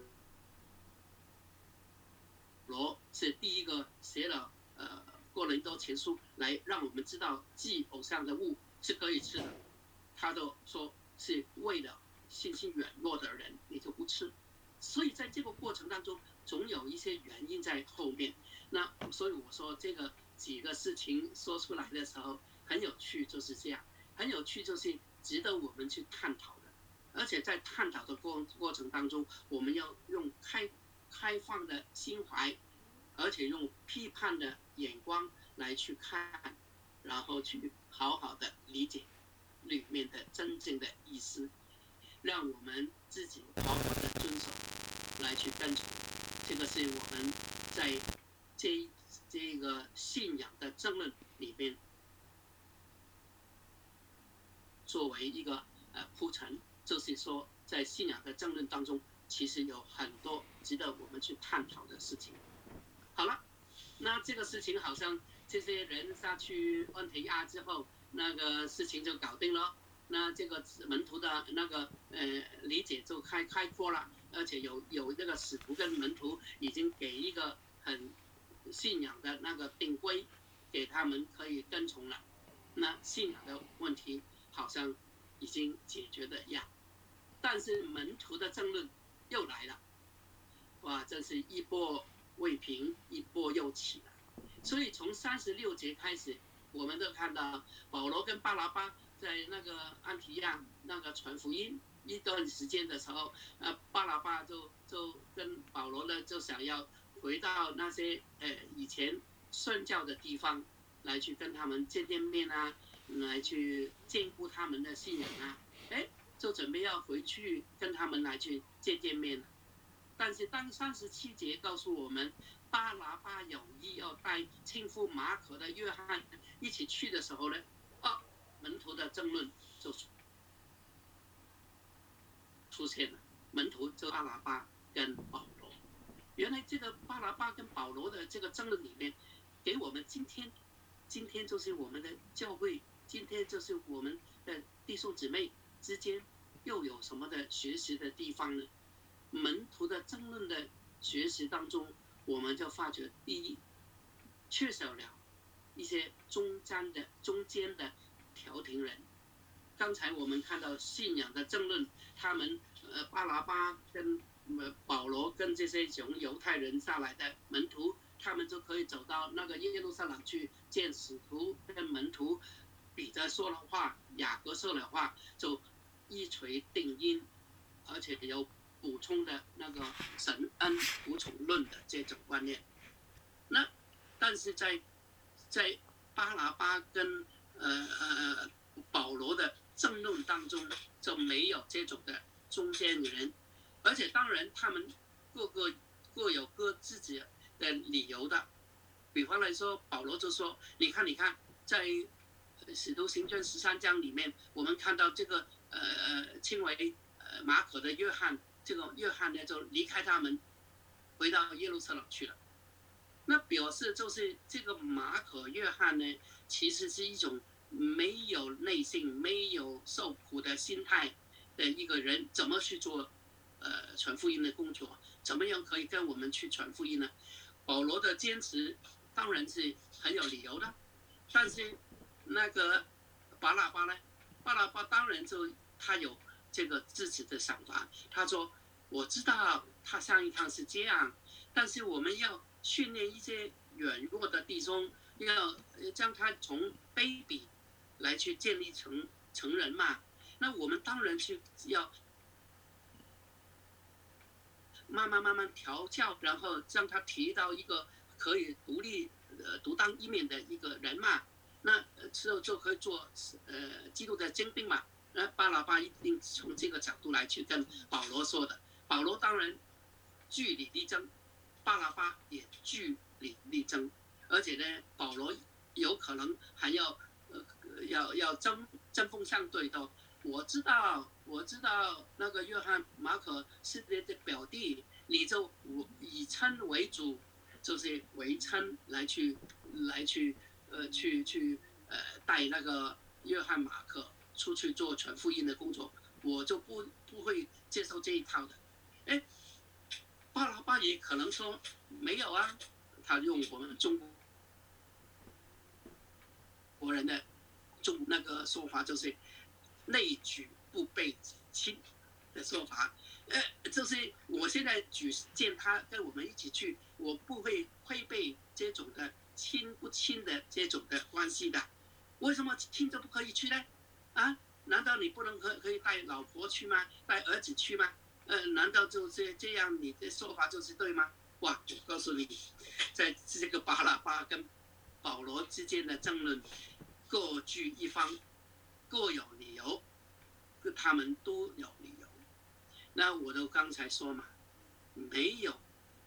罗是第一个写了呃哥林多前书来让我们知道祭偶像的物是可以吃的，他都说是为了信心软弱的人你就不吃。所以在这个过程当中总有一些原因在后面。那所以我说这个几个事情说出来的时候很有趣，就是这样，很有趣，就是值得我们去探讨的。而且在探讨的过过程当中，我们要用开开放的心怀，而且用批判的眼光来去看，然后去好好的理解里面的真正的意思，让我们自己好好的遵守，来去跟从。这个是我们在这这个信仰的争论里面作为一个呃铺陈， 就是说在信仰的争论当中，其实有很多值得我们去探讨的事情。好了，那这个事情好像这些人下去安提亚之后，那个事情就搞定了。那这个门徒的那个呃理解就开开阔了，而且有有这个使徒跟门徒已经给一个很信仰的那个定规，给他们可以跟从了。那信仰的问题好像已经解决的样，但是门徒的争论又来了，哇，真是一波未平，一波又起了。所以从三十六节开始，我们都看到保罗跟巴拿巴在那个安提亚那个传福音一段时间的时候，呃，巴拿巴就就跟保罗呢就想要回到那些呃以前宣教的地方来去跟他们见见面啊，来去兼顾他们的信仰啊，哎，就准备要回去跟他们来去见见面了。但是当三十七节告诉我们，巴拿巴有意要带亲夫马可的约翰一起去的时候呢，啊，门徒的争论就出现了。门徒就巴拿巴跟保罗，原来这个巴拿巴跟保罗的这个争论里面，给我们今天，今天就是我们的教会，今天就是我们的弟兄姊妹之间又有什么的学习的地方呢？门徒的争论的学习当中，我们就发觉，第一，缺少了一些中间的中间的调停人。刚才我们看到信仰的争论，他们呃巴拿巴跟呃保罗跟这些从犹太人下来的门徒，他们就可以走到那个耶路撒冷去见使徒跟门徒。彼得说了话，雅各说了话，就一锤定音，而且有补充的那个神恩无穷论的这种观念。那但是在在巴拿巴跟呃呃保罗的争论当中，就没有这种的中间人，而且当然他们各个各有各自己的理由的。比方来说，保罗就说：“你看，你看，在使徒行传十三章里面，我们看到这个呃称为呃马可的约翰。”这个约翰呢就离开他们，回到耶路撒冷去了。那表示就是这个马可约翰呢，其实是一种没有内心、没有受苦的心态的一个人，怎么去做呃传福音的工作？怎么样可以跟我们去传福音呢？保罗的坚持当然是很有理由的，但是那个巴拿巴呢，巴拿巴当然就他有这个自己的想法，他说。我知道他上一趟是这样，但是我们要训练一些软弱的弟兄，要将他从卑鄙来去建立成成人嘛。那我们当然去要慢慢慢慢调教，然后让他提到一个可以独立呃独当一面的一个人嘛。那之后就可以做呃基督的精兵嘛。那巴拿巴一定从这个角度来去跟保罗说的。保罗当然据理力争，巴拿巴也据理力争，而且呢，保罗有可能还要呃要要针针锋相对的。我知道，我知道那个约翰马可是你的表弟，你就以称为主，就是为称来去来去呃去去呃带那个约翰马可出去做传福音的工作，我就不不会接受这一套的。哎，巴拿巴也可能说没有啊，他用我们中国人的中那个说法，就是内举不被亲的说法。呃，就是我现在举荐他跟我们一起去，我不会违背这种的亲不亲的这种的关系的。为什么亲就不可以去呢？啊，难道你不能可可以带老婆去吗？带儿子去吗？呃，难道就是这样？你的说法就是对吗？哇！我告诉你，在这个巴拿巴跟保罗之间的争论，各据一方，各有理由，他们都有理由。那我都刚才说嘛，没有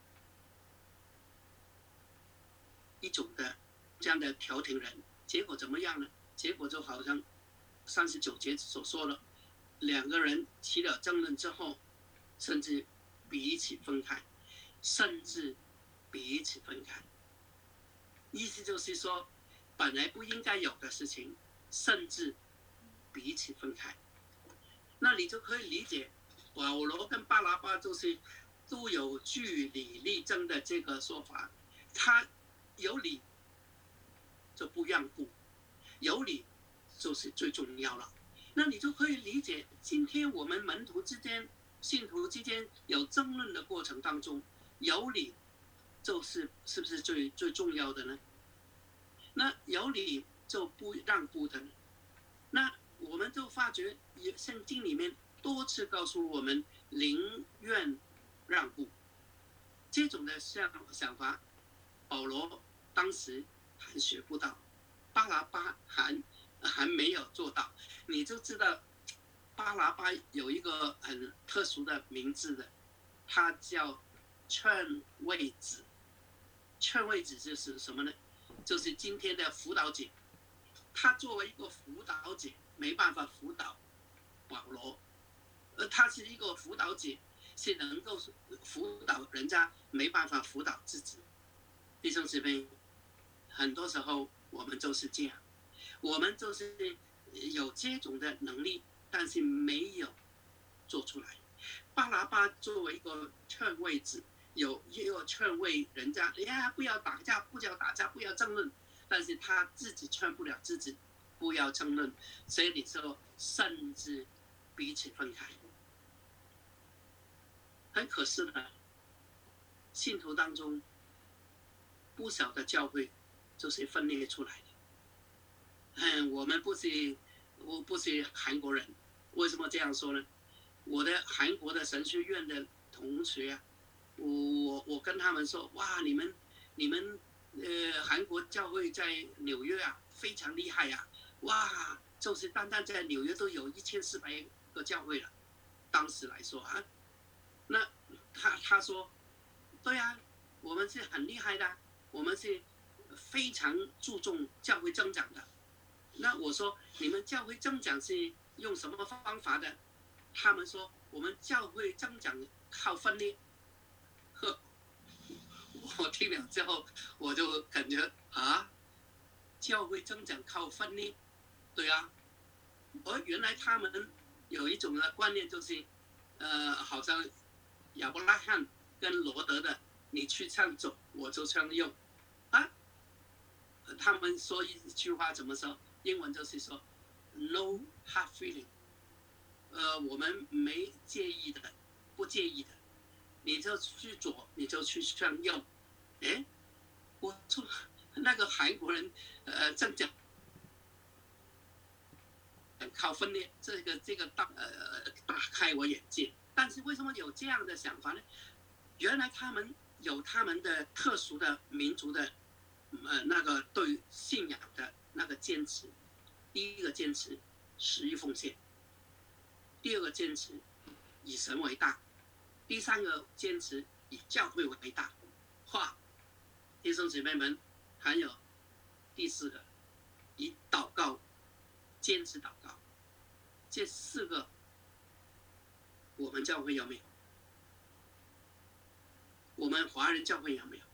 一种的这样的调停人，结果怎么样呢？结果就好像三十九节所说的， 两个人起了争论之后，甚至彼此分开，甚至彼此分开。意思就是说，本来不应该有的事情，甚至彼此分开。那你就可以理解保罗跟巴拿巴就是都有据理力争的这个说法，他有理就不让步，有理就是最重要了。那你就可以理解，今天我们门徒之间、信徒之间有争论的过程当中，有理就是是不是最最重要的呢？那有理就不让步的呢？那我们就发觉，圣经里面多次告诉我们宁愿让步，这种的想想法，保罗当时还学不到，巴拿巴还还没有做到。你就知道巴拿巴有一个很特殊的名字的，他叫劝慰子。劝慰子就是什么呢？就是今天的辅导姐。他作为一个辅导姐，没办法辅导保罗，而他是一个辅导姐，是能够辅导人家，没办法辅导自己。弟兄姊妹，很多时候我们就是这样，我们就是有这种的能力，但是没有做出来。巴拿巴作为一个劝慰子，有也有劝慰人家，哎呀，不要打架，不要打架，不要争论。但是他自己劝不了自己，不要争论，所以你说甚至彼此分开。很可惜的，信徒当中不少的教会就是分裂出来的。嗯，我们不是，我不是韩国人，为什么这样说呢？我的韩国的神学院的同学啊，我我跟他们说，哇，你们你们。呃，韩国教会在纽约啊，非常厉害呀、啊！哇，就是单单在纽约都有一千四百个教会了。当时来说啊，那他他说，对啊，我们是很厉害的，我们是非常注重教会增长的。那我说，你们教会增长是用什么方法的？他们说，我们教会增长靠分裂。呵。我听了之后，我就感觉啊，教会增长靠分裂，对啊，而原来他们有一种的观念就是，呃，好像亚伯拉罕跟罗德的，你去这样走，我就这样用，啊，他们说一句话怎么说？英文就是说 ，no hard feeling， 呃，我们没介意的，不介意的，你就去左，你就去这样用。哎，我说那个韩国人，呃，这样讲，靠分裂，这个这个大呃打开我眼界。但是为什么有这样的想法呢？原来他们有他们的特殊的民族的，呃，那个对信仰的那个坚持。第一个坚持，十一奉献；第二个坚持，以神为大；第三个坚持，以教会为大。哇！弟兄姊妹们，还有第四个，以祷告坚持祷告。这四个，我们教会有没有？我们华人教会有没有？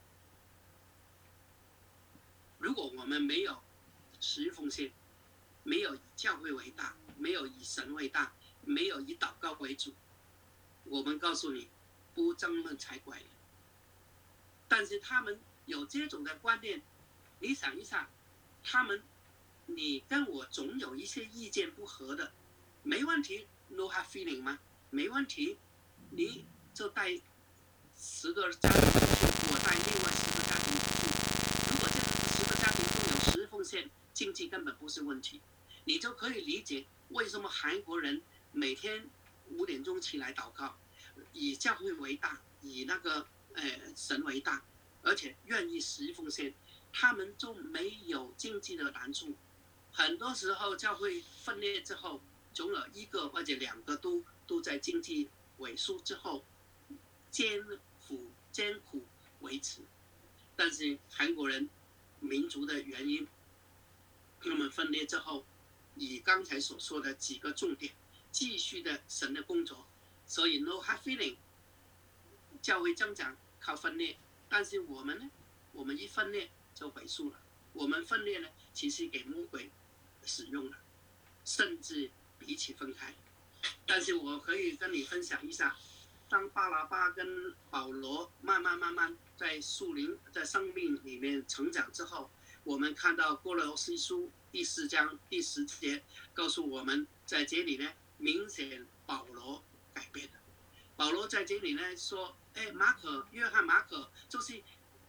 如果我们没有十一奉献，没有以教会为大，没有以神为大，没有以祷告为主，我们告诉你，不争论才怪。但是他们有这种的观念，你想一想，他们，你跟我总有一些意见不合的，没问题 ，no hard feeling 吗？没问题，你就带十个家庭出去，我带另外十个家庭出去。如果这十个家庭都有十奉献，经济根本不是问题，你就可以理解为什么韩国人每天五点钟起来祷告，以教会为大，以那个呃神为大。而且愿意十一奉献，他们就没有经济的难处。很多时候教会分裂之后，总有一个或者两个都都在经济萎缩之后，艰苦艰苦维持。但是韩国人民族的原因，他们分裂之后，以刚才所说的几个重点， 继续的神的工作。所以 no hard feeling， 教会增长靠分裂，但是我们呢，我们一分裂就毁束了。我们分裂呢，其实给魔鬼使用了，甚至彼此分开。但是我可以跟你分享一下，当巴拿巴跟保罗慢慢慢慢在属灵在生命里面成长之后，我们看到哥罗西书第四章第十节告诉我们，在这里呢，明显保罗改变了。保罗在这里呢说，哎，马可、约翰、马可就是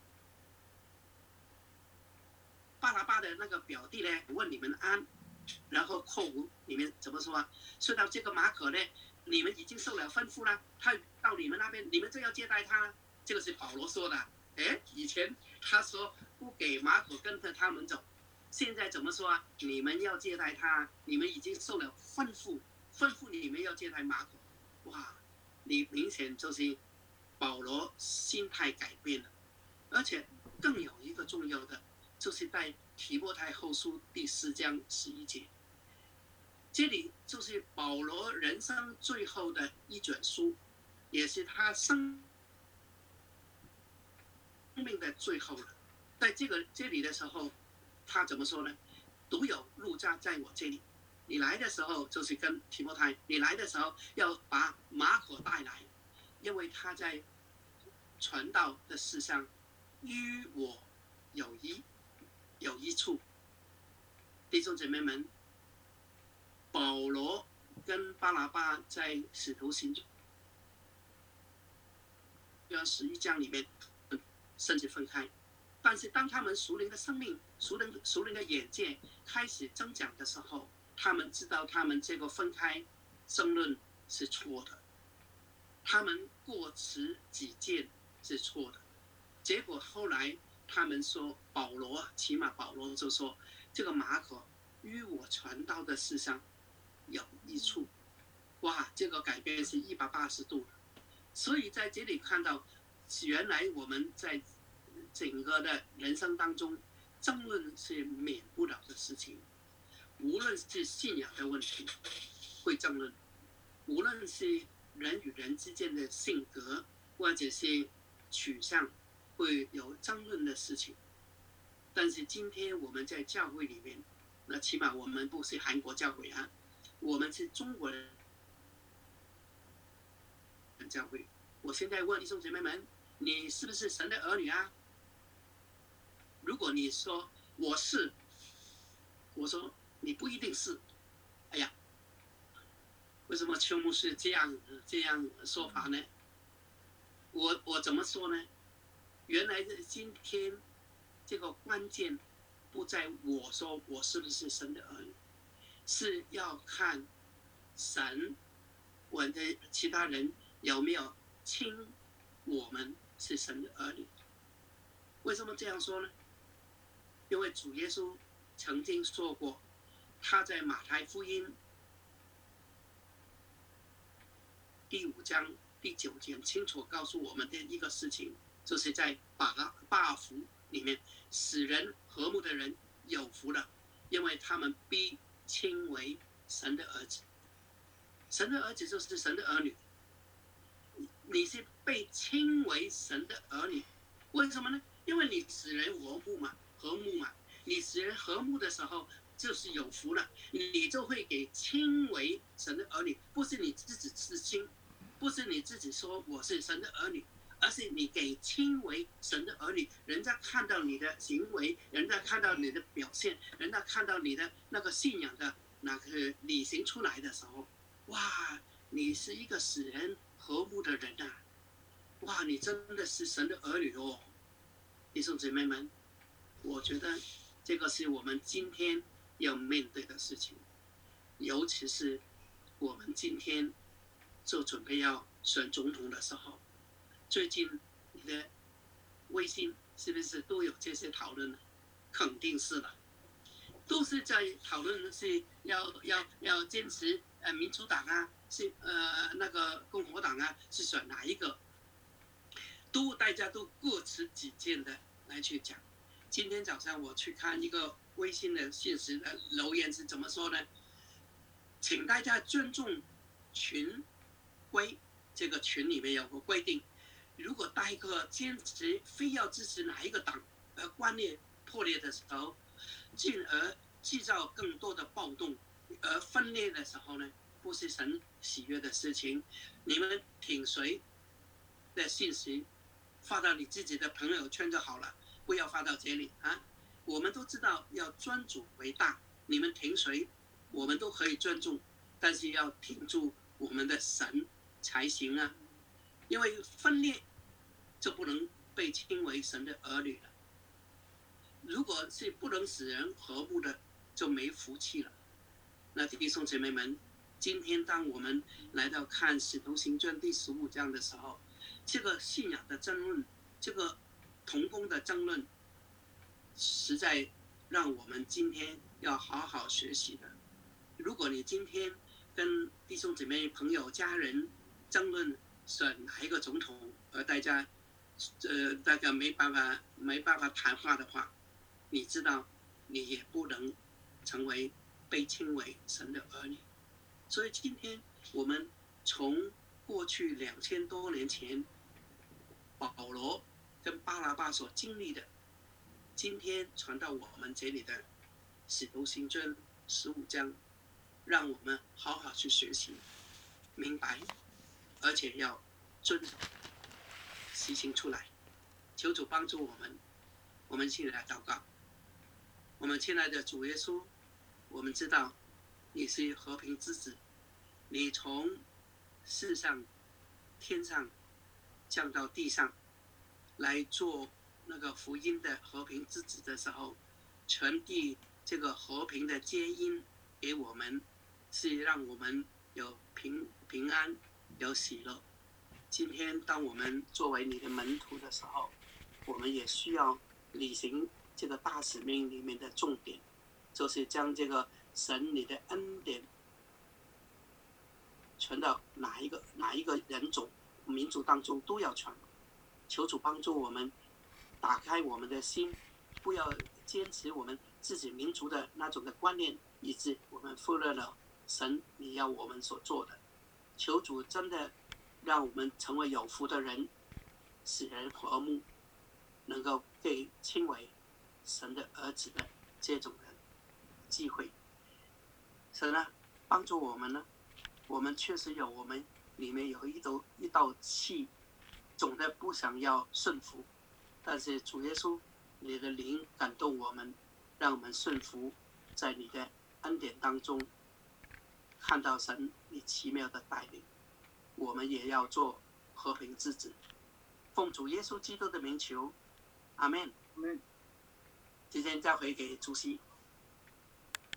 巴拿巴的那个表弟呢，问你们安，然后括弧里面怎么说啊？说到这个马可呢，你们已经受了吩咐了，他到你们那边，你们就要接待他。这个是保罗说的。哎，以前他说不给马可跟着他们走，现在怎么说啊？你们要接待他，你们已经受了吩咐，吩咐你们要接待马可。哇，你明显就是保罗心态改变了，而且更有一个重要的，就是在提摩太后书第四章十一节，这里就是保罗人生最后的一卷书，也是他生命的最后了。在这个这里的时候，他怎么说呢？独有路加在我这里，你来的时候就是跟提摩太，你来的时候要把马可带来，因为他在传道的事上与我有益有益处。弟兄姐妹们，保罗跟巴拿巴在使徒行传十一章里面甚至分开，但是当他们属灵的生命、属灵属灵的眼界开始增长的时候，他们知道他们这个分开争论是错的，他们过持己见是错的。结果后来他们说，保罗起码保罗就说，这个马可与我传道的事上有益处。哇，这个改变是一百八十度的。所以在这里看到，原来我们在整个的人生当中，争论是免不了的事情。无论是信仰的问题会争论，无论是人与人之间的性格或者是取向会有争论的事情。但是今天我们在教会里面，那起码我们不是韩国教会啊，我们是中国人教会。我现在问弟兄姐妹们，你是不是神的儿女啊？如果你说我是，我说你不一定是。哎呀，为什么邱牧师这样这样说法呢？我我怎么说呢？原来今天这个关键不在我说我是不是神的儿女，是要看神我的其他人有没有称我们是神的儿女。为什么这样说呢？因为主耶稣曾经说过，他在马太福音第五章第九节清楚告诉我们的一个事情，就是在八八福里面，使人和睦的人有福了，因为他们必称为神的儿子。神的儿子就是神的儿女，你是被称为神的儿女，为什么呢？因为你使人和睦嘛，和睦嘛，你使人和睦的时候就是有福了，你就会给称为神的儿女，不是你自己自称，不是你自己说我是神的儿女，而是你给称为神的儿女，人家看到你的行为，人家看到你的表现，人家看到你的那个信仰的那个履行出来的时候，哇，你是一个使人和睦的人啊！哇，你真的是神的儿女哦，弟兄姐妹们，我觉得这个是我们今天要面对的事情，尤其是我们今天就准备要选总统的时候，最近你的微信是不是都有这些讨论呢？肯定是的，都是在讨论是要要要坚持呃民主党啊，是呃那个共和党啊，是选哪一个？都大家都各持己见的来去讲。今天早上我去看一个微信的现实的留言是怎么说呢？请大家尊重群规，这个群里面有个规定，如果大个坚持非要支持哪一个党而观念破裂的时候，进而制造更多的暴动而分裂的时候呢，不是神喜悦的事情。你们挺谁的信息发到你自己的朋友圈就好了，不要发到这里啊。我们都知道要尊主为大，你们挺谁我们都可以尊重，但是要挺住我们的神才行啊。因为分裂就不能被称为神的儿女了。如果是不能使人和睦的，就没福气了。那弟兄姐妹们，今天当我们来到看《使徒行传》第十五章的时候，这个信仰的争论，这个同工的争论，实在让我们今天要好好学习的。如果你今天跟弟兄姐妹、朋友、家人争论选哪一个总统，而大家呃大家没办法没办法谈话的话，你知道你也不能成为被称为神的儿女。所以今天我们从过去两千多年前保罗跟巴拿巴所经历的，今天传到我们这里的使徒行传十五章，让我们好好去学习明白，而且要遵守实行出来。求主帮助我们。我们现在来祷告。我们亲爱的主耶稣，我们知道你是和平之子，你从世上天上降到地上来做那个福音的和平之子的时候，传递这个和平的接音给我们，是让我们有平平安，有喜乐。今天当我们作为你的门徒的时候，我们也需要履行这个大使命里面的重点，就是将这个神你的恩典传到哪一个哪一个人种民族当中都要传。求主帮助我们打开我们的心，不要坚持我们自己民族的那种的观念，以致我们忽略了神你要我们所做的。求主真的让我们成为有福的人，使人和睦，能够被称为神的儿子的这种的机会。神啊，帮助我们呢，我们确实有我们里面有一道一道气，总的不想要顺服，但是主耶稣，你的灵感动我们，让我们顺服，在你的恩典当中看到神你奇妙的带领。我们也要做和平之子，奉主耶稣基督的名求，阿们。 阿们。 今天交回给主席。